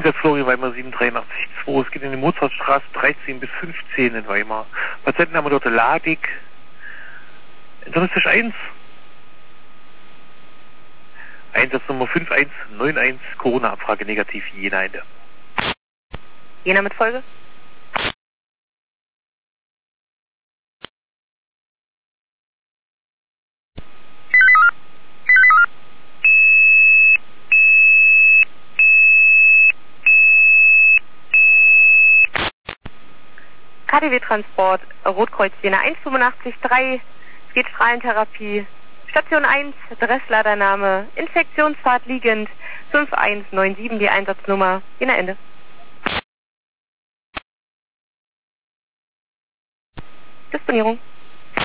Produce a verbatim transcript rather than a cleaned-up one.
Einsatz Florian Weimar sieben drei acht zwei. Es geht in die Mozartstraße dreizehn bis fünfzehn in Weimar. Patientenname dort Ladig. Internistisch eins. Einsatznummer fünf eins neun eins, Corona-Abfrage negativ, Jena Ende. Jena mit Folge? K D W-Transport, Rotkreuz Jena eins fünfundachtzig drei, es geht Strahlentherapie, Station eins, Adressladername, Infektionsfahrt liegend, fünf eins neun sieben die Einsatznummer, Jena Ende. Disponierung.